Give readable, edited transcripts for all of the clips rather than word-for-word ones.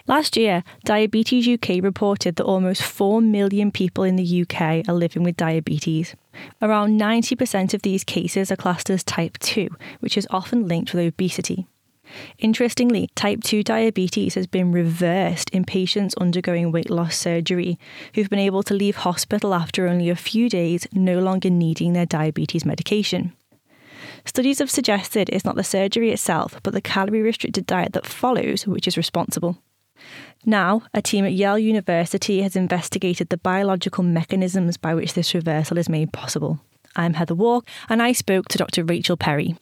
Last year, Diabetes UK reported that almost 4 million people in the UK are living with diabetes. Around 90% of these cases are classed as type 2, which is often linked with obesity. Interestingly, type 2 diabetes has been reversed in patients undergoing weight loss surgery who've been able to leave hospital after only a few days, no longer needing their diabetes medication. Studies have suggested it's not the surgery itself, but the calorie-restricted diet that follows, which is responsible. Now, a team at Yale University has investigated the biological mechanisms by which this reversal is made possible. I'm Heather Walk, and I spoke to Dr. Rachel Perry.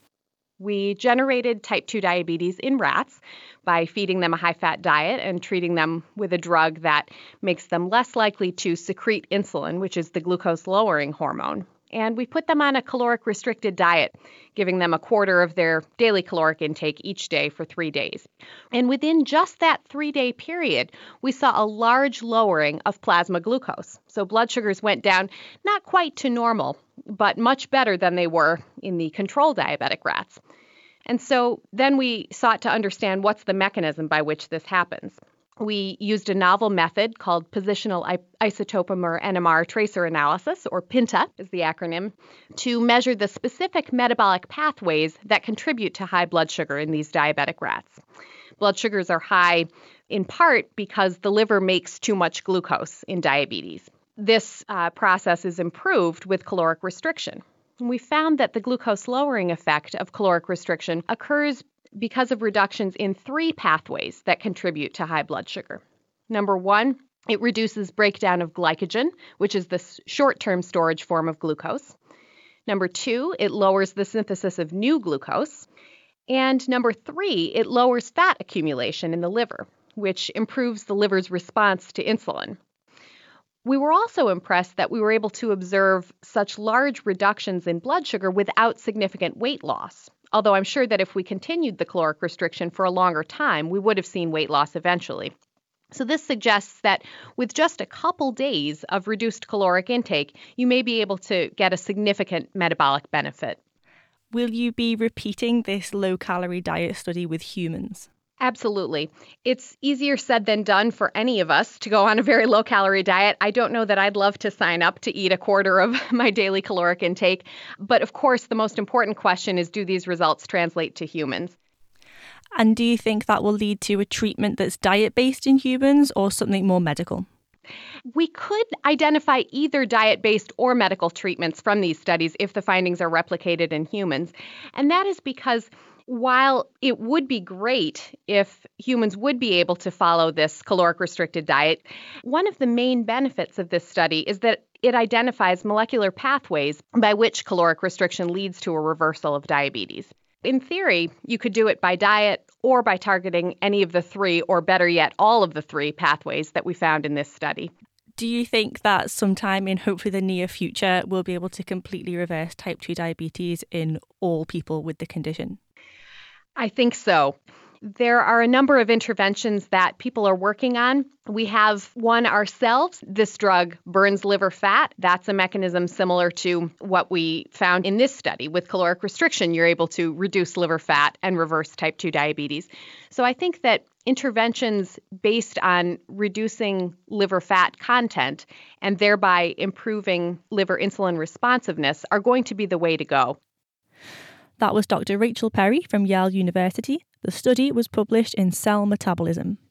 We generated type 2 diabetes in rats by feeding them a high-fat diet and treating them with a drug that makes them less likely to secrete insulin, which is the glucose-lowering hormone. And we put them on a caloric-restricted diet, giving them a quarter of their daily caloric intake each day for 3 days. And within just that 3-day period, we saw a large lowering of plasma glucose. So blood sugars went down not quite to normal, but much better than they were in the control diabetic rats. And so then we sought to understand what's the mechanism by which this happens. We used a novel method called positional isotopomer NMR tracer analysis, or PINTA is the acronym, to measure the specific metabolic pathways that contribute to high blood sugar in these diabetic rats. Blood sugars are high in part because the liver makes too much glucose in diabetes. This process is improved with caloric restriction. We found that the glucose-lowering effect of caloric restriction occurs because of reductions in 3 pathways that contribute to high blood sugar. Number 1, it reduces breakdown of glycogen, which is the short-term storage form of glucose. Number 2, it lowers the synthesis of new glucose. And number 3, it lowers fat accumulation in the liver, which improves the liver's response to insulin. We were also impressed that we were able to observe such large reductions in blood sugar without significant weight loss. Although I'm sure that if we continued the caloric restriction for a longer time, we would have seen weight loss eventually. So this suggests that with just a couple days of reduced caloric intake, you may be able to get a significant metabolic benefit. Will you be repeating this low-calorie diet study with humans? Absolutely. It's easier said than done for any of us to go on a very low-calorie diet. I don't know that I'd love to sign up to eat a quarter of my daily caloric intake. But of course, the most important question is, do these results translate to humans? And do you think that will lead to a treatment that's diet-based in humans or something more medical? We could identify either diet-based or medical treatments from these studies if the findings are replicated in humans. And that is because while it would be great if humans would be able to follow this caloric-restricted diet, one of the main benefits of this study is that it identifies molecular pathways by which caloric restriction leads to a reversal of diabetes. In theory, you could do it by diet or by targeting any of the 3, or better yet, all of the 3 pathways that we found in this study. Do you think that sometime in hopefully the near future, we'll be able to completely reverse type 2 diabetes in all people with the condition? I think so. There are a number of interventions that people are working on. We have one ourselves. This drug burns liver fat. That's a mechanism similar to what we found in this study. With caloric restriction, you're able to reduce liver fat and reverse type 2 diabetes. So I think that interventions based on reducing liver fat content and thereby improving liver insulin responsiveness are going to be the way to go. That was Dr. Rachel Perry from Yale University. The study was published in Cell Metabolism.